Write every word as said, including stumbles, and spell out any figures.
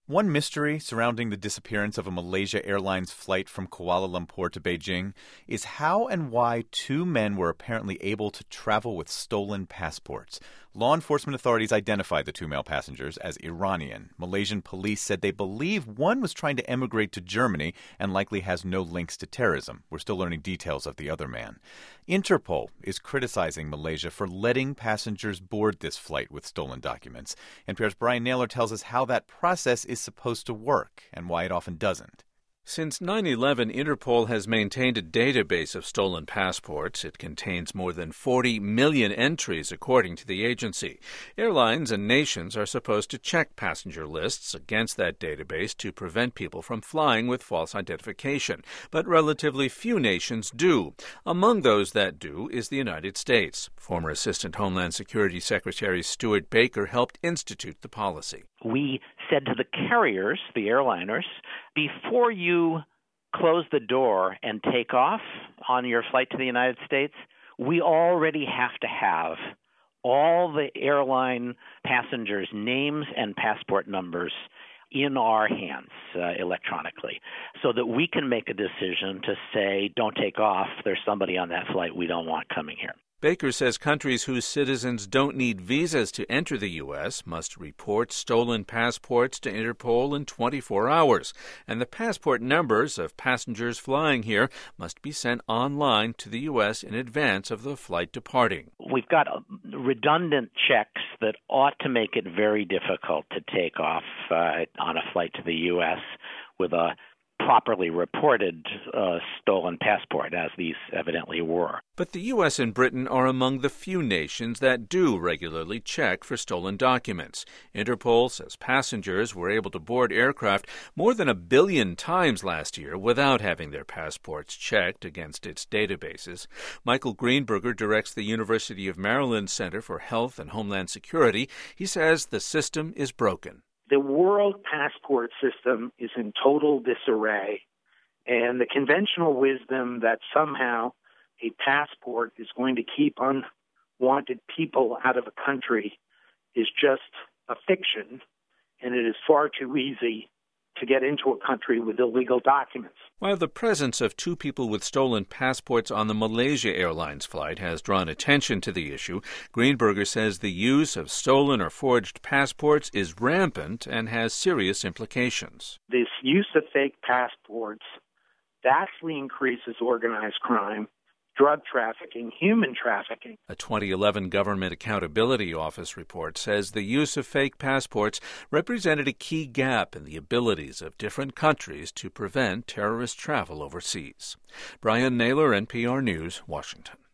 One mystery surrounding the disappearance of a Malaysia Airlines flight from Kuala Lumpur to Beijing is how and why two men were apparently able to travel with stolen passports. Law enforcement authorities identified the two male passengers as Iranian. Malaysian police said they believe one was trying to emigrate to Germany and likely has no links to terrorism. We're still learning details of the other man. Interpol is criticizing Malaysia for letting passengers board this flight with stolen documents. N P R's Brian Naylor tells us how that process is supposed to work and why it often doesn't. Since nine eleven, Interpol has maintained a database of stolen passports. It contains more than forty million entries, according to the agency. Airlines and nations are supposed to check passenger lists against that database to prevent people from flying with false identification. But relatively few nations do. Among those that do is the United States. Former Assistant Homeland Security Secretary Stuart Baker helped institute the policy. We said to the carriers, the airliners, before you close the door and take off on your flight to the United States, we already have to have all the airline passengers' names and passport numbers in our hands uh, electronically so that we can make a decision to say, don't take off, there's somebody on that flight we don't want coming here. Baker says countries whose citizens don't need visas to enter the U S must report stolen passports to Interpol in twenty-four hours, and the passport numbers of passengers flying here must be sent online to the U S in advance of the flight departing. We've got redundant checks that ought to make it very difficult to take off uh, on a flight to the U S with a properly reported uh, stolen passport, as these evidently were. But the U S and Britain are among the few nations that do regularly check for stolen documents. Interpol says passengers were able to board aircraft more than a billion times last year without having their passports checked against its databases. Michael Greenberger directs the University of Maryland Center for Health and Homeland Security. He says the system is broken. The world passport system is in total disarray, and the conventional wisdom that somehow a passport is going to keep unwanted people out of a country is just a fiction, and it is far too easy to get into a country with illegal documents. While the presence of two people with stolen passports on the Malaysia Airlines flight has drawn attention to the issue, Greenberger says the use of stolen or forged passports is rampant and has serious implications. This use of fake passports vastly increases organized crime, drug trafficking, human trafficking. A twenty eleven Government Accountability Office report says the use of fake passports represented a key gap in the abilities of different countries to prevent terrorist travel overseas. Brian Naylor, N P R News, Washington.